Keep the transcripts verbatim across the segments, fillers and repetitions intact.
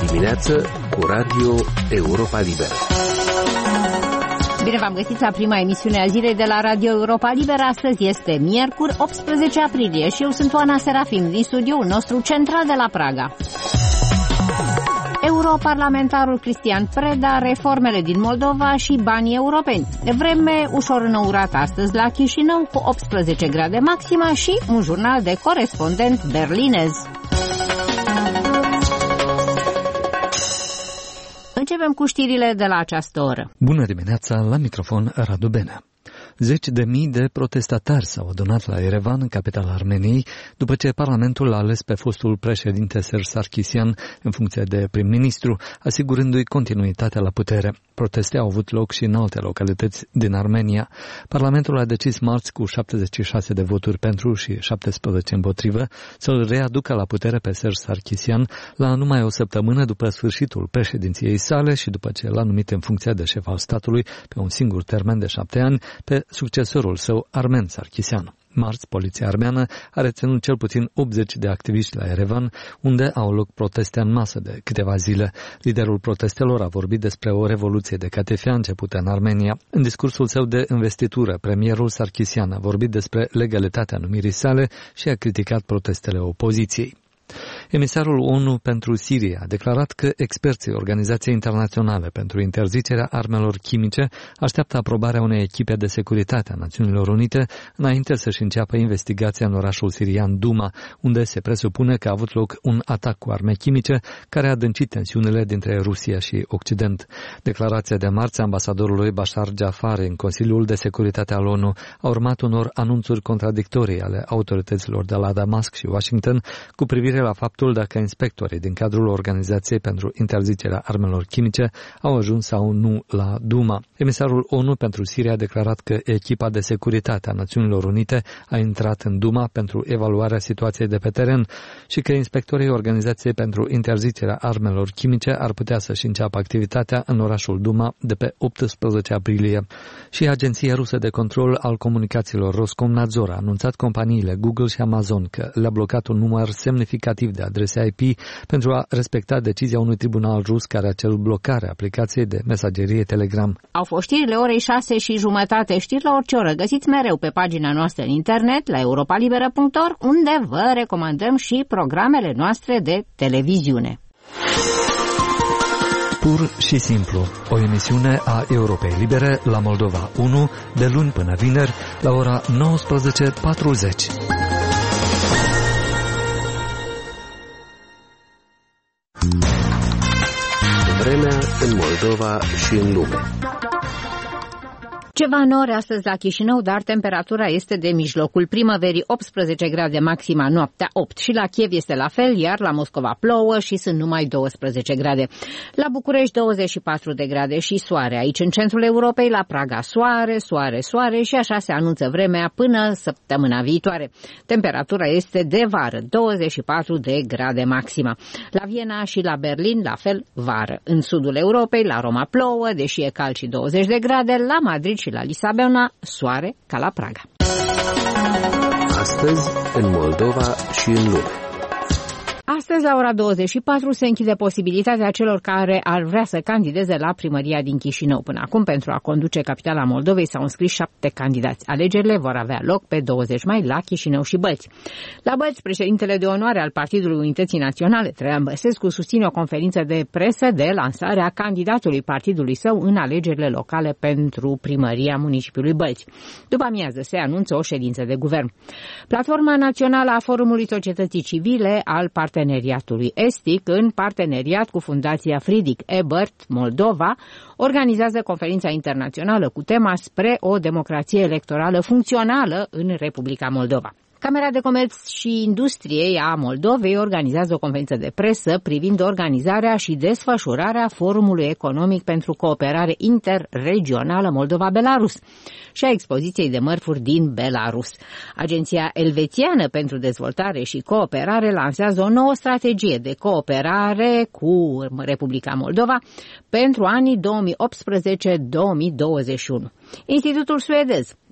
dimineață cu Radio Europa Liberă. Bine v-am găsit la prima emisiune a zilei de la Radio Europa Liberă. Astăzi este miercuri, optsprezece aprilie și eu sunt Oana Serafim din studioul nostru central de la Praga. Europarlamentarul Cristian Preda, reformele din Moldova și banii europeni. Vreme ușor înăurată astăzi la Chișinău cu optsprezece grade maxima și un jurnal de corespondent berlinez. Începem cu știrile de la această oră. Bună dimineața, la microfon Radu Benea. Zeci de mii de protestatari s-au adunat la Yerevan, capitala Armeniei, după ce Parlamentul a ales pe fostul președinte Serge Sarkisian în funcție de prim-ministru, asigurându-i continuitatea la putere. Proteste au avut loc și în alte localități din Armenia. Parlamentul a decis marți cu șaptezeci și șase de voturi pentru și șaptesprezece împotrivă să-l readucă la putere pe Serge Sarkisian la numai o săptămână după sfârșitul președinției sale și după ce l-a numit în funcția de șef al statului pe un singur termen de șapte ani pe succesorul său, Armen Sarkisian. Marți, poliția armeană a reținut cel puțin optzeci de activiști la Yerevan, unde au loc proteste în masă de câteva zile. Liderul protestelor a vorbit despre o revoluție de catifea începută în Armenia. În discursul său de investitură, premierul Sarkisian a vorbit despre legalitatea numirii sale și a criticat protestele opoziției. Emisarul ONU pentru Siria a declarat că experții Organizației Internaționale pentru Interzicerea Armelor Chimice așteaptă aprobarea unei echipe de securitate a Națiunilor Unite înainte să-și înceapă investigația în orașul sirian Duma, unde se presupune că a avut loc un atac cu arme chimice care a adâncit tensiunile dintre Rusia și Occident. Declarația de marți a ambasadorului Bashar Jafari în Consiliul de Securitate al ONU a urmat unor anunțuri contradictorii ale autorităților de la Damasc și Washington cu privire la faptul dacă inspectorii din cadrul Organizației pentru Interzicerea Armelor Chimice au ajuns sau nu la Duma. Emisarul ONU pentru Siria a declarat că echipa de securitate a Națiunilor Unite a intrat în Duma pentru evaluarea situației de pe teren și că inspectorii Organizației pentru Interzicerea Armelor Chimice ar putea să-și înceapă activitatea în orașul Duma de pe optsprezece aprilie. Și Agenția Rusă de Control al Comunicațiilor Roskomnadzor a anunțat companiile Google și Amazon că le-a blocat un număr semnificativ de adrese I P pentru a respecta decizia unui tribunal rus care a cerut blocarea aplicației de mesagerie Telegram. Au fost știrile orei șase și jumătate. Știri la orice oră găsiți mereu pe pagina noastră în internet la europalibera punct org, unde vă recomandăm și programele noastre de televiziune. Pur și simplu, o emisiune a Europei Libere la Moldova unu, de luni până vineri, la ora nouăsprezece patruzeci. Vremea în Moldova și în lume. Ceva nori astăzi la Chișinău, dar temperatura este de mijlocul primăverii, optsprezece grade maxima, noaptea opt. Și la Kiev este la fel, iar la Moscova plouă și sunt numai douăsprezece grade. La București douăzeci și patru de grade și soare. Aici în centrul Europei, la Praga soare, soare, soare și așa se anunță vremea până săptămâna viitoare. Temperatura este de vară, douăzeci și patru de grade maxima. La Viena și la Berlin, la fel, vară. În sudul Europei, la Roma plouă, deși e cald și douăzeci de grade, la Madrid și la Lisabona, soare ca la Praga. Astăzi, în Moldova și în lume. Astăzi, la ora douăzeci și patru, se închide posibilitatea celor care ar vrea să candideze la primăria din Chișinău. Până acum, pentru a conduce capitala Moldovei, s-au înscris șapte candidați. Alegerile vor avea loc pe douăzeci mai la Chișinău și Bălți. La Bălți, președintele de onoare al Partidului Unității Naționale, Traian Băsescu, susține o conferință de presă de lansare a candidatului partidului său în alegerile locale pentru primăria municipiului Bălți. După amiază se anunță o ședință de guvern. Platforma Națională a Forumului Societății Civile al Parteneriatului Estic, în parteneriat cu Fundația Friedrich Ebert Moldova, organizează conferința internațională cu tema Spre o democrație electorală funcțională în Republica Moldova. Camera de Comerț și Industrie a Moldovei organizează o conferință de presă privind organizarea și desfășurarea Forumului Economic pentru Cooperare Interregională Moldova-Belarus și a expoziției de mărfuri din Belarus. Agenția Elvețiană pentru Dezvoltare și Cooperare lansează o nouă strategie de cooperare cu Republica Moldova pentru anii două mii optsprezece două mii douăzeci și unu. Institutul suedez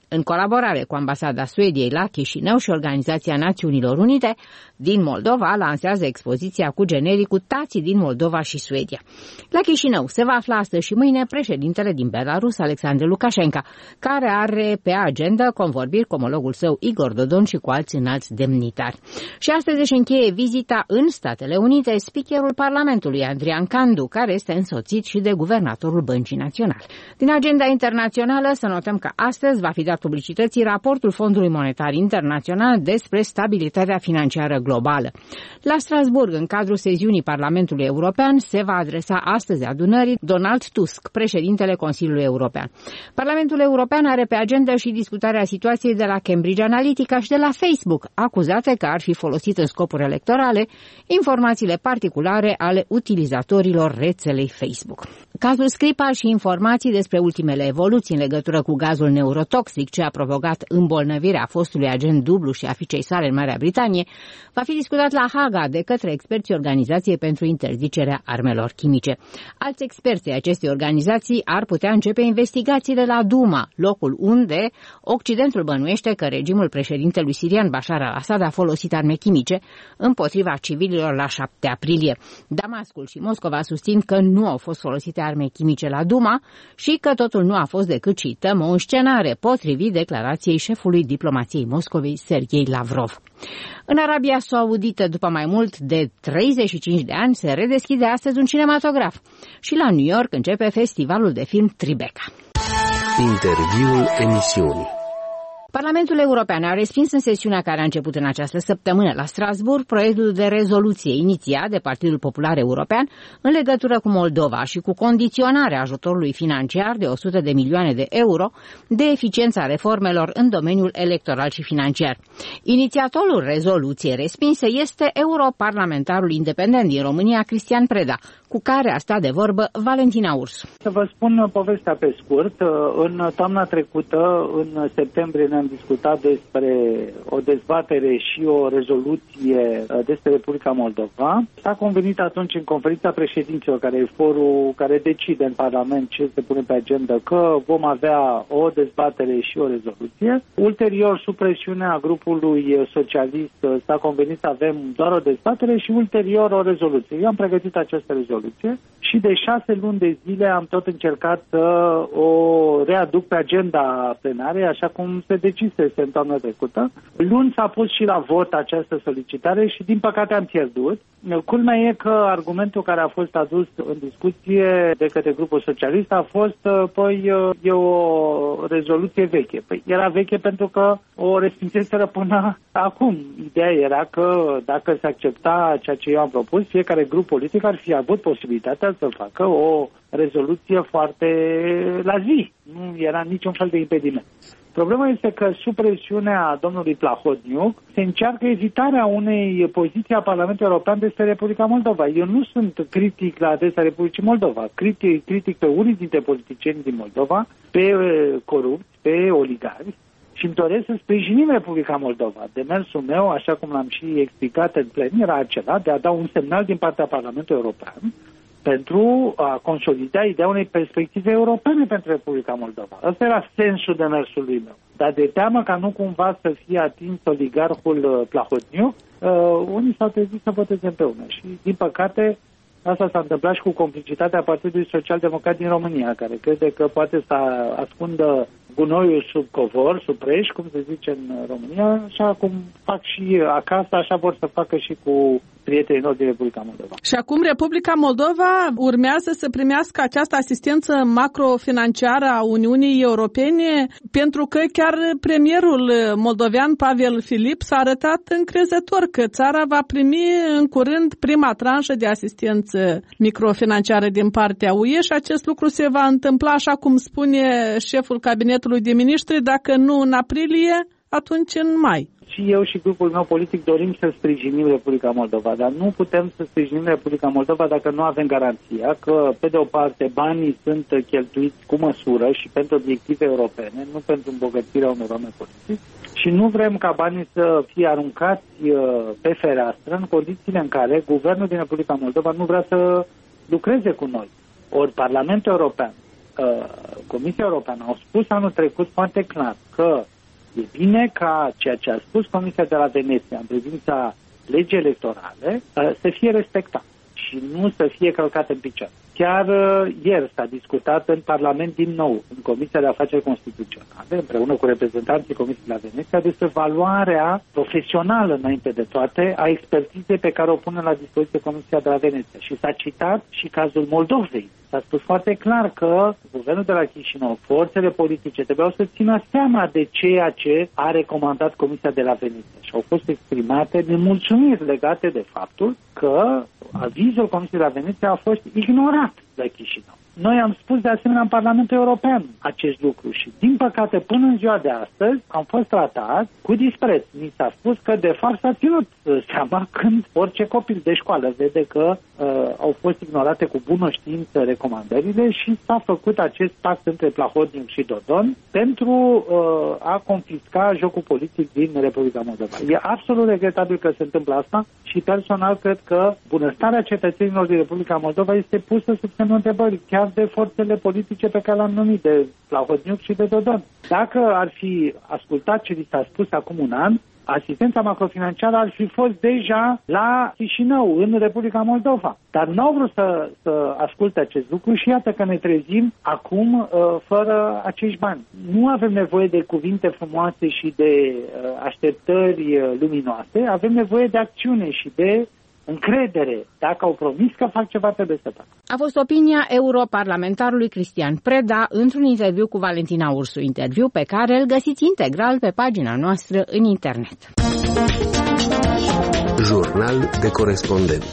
În colaborare cu Ambasada Suediei la Chișinău și Organizația Națiunilor Unite din Moldova lansează expoziția cu genericul Tații din Moldova și Suedia. La Chișinău se va afla astăzi și mâine președintele din Belarus, Alexandru Lukashenko, care are pe agenda convorbiri cu omologul său Igor Dodon și cu alți înalți demnitari. Și astăzi își încheie vizita în Statele Unite speakerul Parlamentului Adrian Candu, care este însoțit și de guvernatorul Băncii Naționale. Din agenda internațională să notăm că astăzi va fi dat publicității raportul Fondului Monetar Internațional despre stabilitatea financiară globală. La Strasburg, în cadrul sesiunii Parlamentului European, se va adresa astăzi adunării Donald Tusk, președintele Consiliului European. Parlamentul European are pe agenda și discutarea situației de la Cambridge Analytica și de la Facebook, acuzate că ar fi folosit în scopuri electorale informațiile particulare ale utilizatorilor rețelei Facebook. Cazul Skripal și informații despre ultimele evoluții în legătură cu gazul neurotoxic ce a provocat îmbolnăvirea fostului agent dublu și a fiicei sale în Marea Britanie va fi discutat la Haga de către experții Organizației pentru Interzicerea Armelor Chimice. Alți experți ai acestei organizații ar putea începe investigațiile la Duma, locul unde Occidentul bănuiește că regimul președintelui sirian Bashar al-Assad a folosit arme chimice împotriva civililor la șapte aprilie. Damascul și Moscova susțin că nu au fost folosite arme chimice la Duma și că totul nu a fost decât, cităm, o înscenare, potrivit declarației șefului diplomației Moscovei, Sergei Lavrov. În Arabia Saudită, după mai mult de treizeci și cinci de ani, se redeschide astăzi un cinematograf. Și la New York începe festivalul de film Tribeca. Interviul emisiunii. Parlamentul European a respins în sesiunea care a început în această săptămână la Strasburg proiectul de rezoluție inițiat de Partidul Popular European în legătură cu Moldova și cu condiționarea ajutorului financiar de o sută de milioane de euro de eficiența reformelor în domeniul electoral și financiar. Inițiatorul rezoluției respinse este europarlamentarul independent din România, Cristian Preda, cu care a stat de vorbă Valentina Ursu. Să vă spun povestea pe scurt. În toamna trecută, în septembrie, ne-am discutat despre o dezbatere și o rezoluție despre Republica Moldova. S-a convenit atunci în conferința președinților, care e forul care decide în Parlament ce se pune pe agenda, că vom avea o dezbatere și o rezoluție. Ulterior, sub presiunea grupului socialist, s-a convenit să avem doar o dezbatere și ulterior o rezoluție. Eu am pregătit această rezoluție și de șase luni de zile am tot încercat să o readuc pe agenda plenare, așa cum se decisese în toamna trecută. Luni s-a pus și la vot această solicitare și din păcate am pierdut. Culmea e că argumentul care a fost adus în discuție de către grupul socialist a fost, păi, e o rezoluție veche. Păi era veche pentru că o respinseseră până acum. Ideea era că dacă se accepta ceea ce eu am propus, fiecare grup politic ar fi avut posibilitatea să facă o rezoluție foarte la zi. Nu era niciun fel de impediment. Problema este că sub presiunea domnului Plahotniuc se încearcă evitarea unei poziții a Parlamentului European despre Republica Moldova. Eu nu sunt critic la adresa Republicii Moldova. Critic, critic pe unii dintre politicieni din Moldova, pe corupți, pe oligarhi și îmi doresc să sprijinim Republica Moldova. Demersul meu, așa cum l-am și explicat în plen, era acela de a da un semnal din partea Parlamentului European pentru a consolida ideea unei perspective europene pentru Republica Moldova. Ăsta era sensul demersului meu. Dar de teamă ca nu cumva să fie atins oligarhul Plahotniuc, uh, unii s-au trezit să voteze împreună. Și, din păcate, asta s-a întâmplat și cu complicitatea Partidului Social-Democrat din România, care crede că poate să ascundă gunoiul sub covor, sub preș, cum se zice în România, așa cum fac și acasă, așa vor să facă și cu prietenii noștri din Republica Moldova. Și acum Republica Moldova urmează să primească această asistență macrofinanciară a Uniunii Europene, pentru că chiar premierul moldovean Pavel Filip s-a arătat încrezător că țara va primi în curând prima tranșă de asistență microfinanciară din partea U E și acest lucru se va întâmpla, așa cum spune șeful cabinetului de miniștri, dacă nu în aprilie, atunci în mai. Și eu și grupul meu politic dorim să sprijinim Republica Moldova, dar nu putem să sprijinim Republica Moldova dacă nu avem garanția că, pe de o parte, banii sunt cheltuiți cu măsură și pentru obiective europene, nu pentru îmbogățirea unor oameni politici, și nu vrem ca banii să fie aruncați pe fereastră în condițiile în care guvernul din Republica Moldova nu vrea să lucreze cu noi. Ori Parlamentul European uh, Comisia Europeană au spus anul trecut foarte clar că e bine ca ceea ce a spus Comisia de la Veneția în privința legii electorale uh, să fie respectat și nu să fie călcat în picioare. Chiar uh, ieri s-a discutat în Parlament din nou, în Comisia de Afaceri Constituționale, împreună cu reprezentanții Comisiei de la Veneția, despre valoarea profesională, înainte de toate, a expertizei pe care o pune la dispoziție Comisia de la Veneția. Și s-a citat și cazul Moldovei. S-a spus foarte clar că guvernul de la Chișinău, forțele politice, trebuiau să țină seama de ceea ce a recomandat Comisia de la Veneția. Și au fost exprimate nemulțumiri legate de faptul că avizul Comisiei de la Veneția a fost ignorat de Chișinău. Noi am spus de asemenea în Parlamentul European acest lucru și, din păcate, până în ziua de astăzi am fost tratat cu dispreț. Mi s-a spus că, de fapt, s-a ținut seama când orice copil de școală vede că uh, au fost ignorate cu bună știință recomandările și s-a făcut acest pact între Plahodniuc și Dodon pentru uh, a confisca jocul politic din Republica Moldova. E absolut regretabil că se întâmplă asta și, personal, cred că bunăstarea cetățenilor din Republica Moldova este pusă sub semnul întrebării, chiar de forțele politice pe care le-am numit, de Plahodniuc și de Dodon. Dacă ar fi ascultat ce li s-a spus acum un an, asistența macrofinanciară ar fi fost deja la Chișinău, în Republica Moldova. Dar nu au vrut să, să asculte acest lucru și iată că ne trezim acum uh, fără acești bani. Nu avem nevoie de cuvinte frumoase și de uh, așteptări uh, luminoase, avem nevoie de acțiune și de încredere. Dacă au promis că fac ceva, trebuie să fac. A fost opinia europarlamentarului Cristian Preda într-un interviu cu Valentina Ursu, interviu pe care îl găsiți integral pe pagina noastră în internet. Jurnal de corespondent.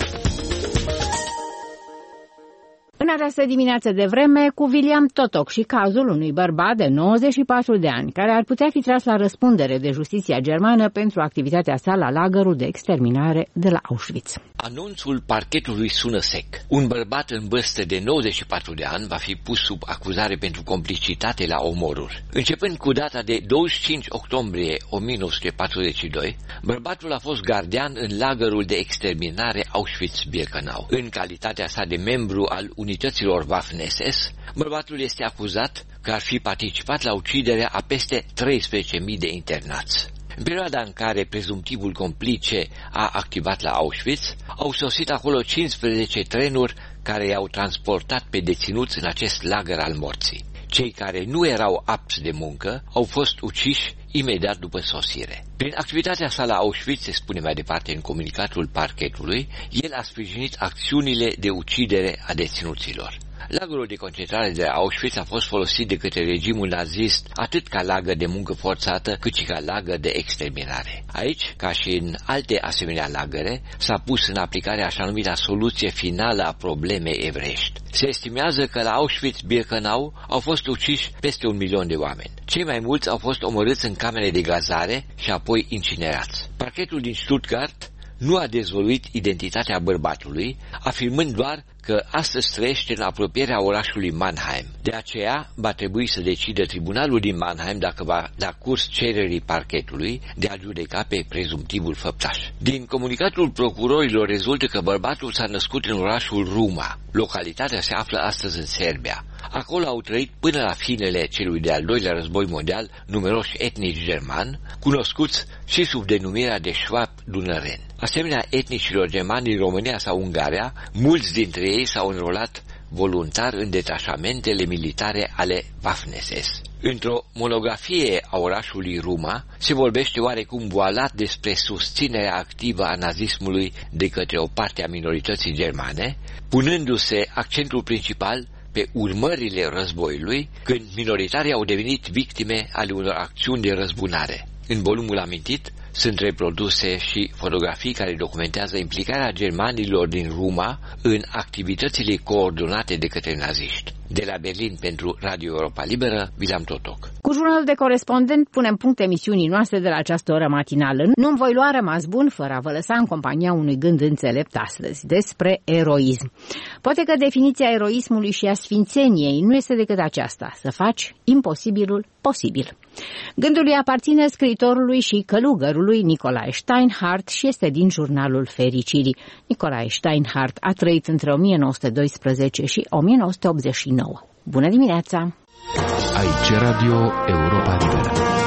În această dimineață de vreme, cu William Totok și cazul unui bărbat de nouăzeci și patru de ani, care ar putea fi tras la răspundere de justiția germană pentru activitatea sa la lagărul de exterminare de la Auschwitz. Anunțul parchetului sună sec. Un bărbat în vârstă de nouăzeci și patru de ani va fi pus sub acuzare pentru complicitate la omoruri. Începând cu data de douăzeci și cinci octombrie o mie nouă sute patruzeci și doi, bărbatul a fost gardian în lagărul de exterminare Auschwitz-Birkenau. În calitatea sa de membru al unităților Waffen-S S, bărbatul este acuzat că ar fi participat la uciderea a peste treisprezece mii de internați. În perioada în care prezumtivul complice a activat la Auschwitz, au sosit acolo cincisprezece trenuri care i-au transportat pe deținuți în acest lagăr al morții. Cei care nu erau apți de muncă au fost uciși imediat după sosire. Prin activitatea sa la Auschwitz, se spune mai departe în comunicatul parchetului, el a sprijinit acțiunile de ucidere a deținuților. Lagărul de concentrare de Auschwitz a fost folosit de către regimul nazist atât ca lagăr de muncă forțată, cât și ca lagăr de exterminare. Aici, ca și în alte asemenea lagăre, s-a pus în aplicare așa numita soluție finală a problemei evreiești. Se estimează că la Auschwitz-Birkenau au fost uciși peste un milion de oameni. Cei mai mulți au fost omorâți în camere de gazare și apoi incinerați. Parchetul din Stuttgart nu a dezvăluit identitatea bărbatului, afirmând doar că astăzi trăiește în apropierea orașului Mannheim. De aceea va trebui să decide tribunalul din Mannheim dacă va da curs cererii parchetului de a judeca pe prezumtivul făptaș. Din comunicatul procurorilor rezultă că bărbatul s-a născut în orașul Ruma. Localitatea se află astăzi în Serbia. Acolo au trăit până la finele celui de-al doilea război mondial numeroși etnici germani, cunoscuți și sub denumirea de Schwab dunăren. Asemenea etnicilor germani din România sau Ungaria, mulți dintre ei s-au înrolat voluntar în detașamentele militare ale Waffen-S S. Într-o monografie a orașului Ruma se vorbește oarecum voalat despre susținerea activă a nazismului de către o parte a minorității germane, punându-se accentul principal pe urmările războiului, când minoritarii au devenit victime ale unor acțiuni de răzbunare. În volumul amintit sunt reproduse și fotografii care documentează implicarea germanilor din Ruma în activitățile coordonate de către naziști. De la Berlin pentru Radio Europa Liberă, William Totok. Cu jurnalul de corespondent punem punct emisiunii noastre de la această oră matinală. Nu-mi voi lua rămas bun fără a vă lăsa în compania unui gând înțelept astăzi despre eroism. Poate că definiția eroismului și a sfințeniei nu este decât aceasta, să faci imposibilul posibil. Gândul îi aparține scriitorului și călugărului Nicolae Steinhardt și este din Jurnalul Fericirii. Nicolae Steinhardt a trăit între o mie nouă sute doisprezece și o mie nouă sute optzeci și nouă. Bună dimineața! Aici Radio Europa Liberă.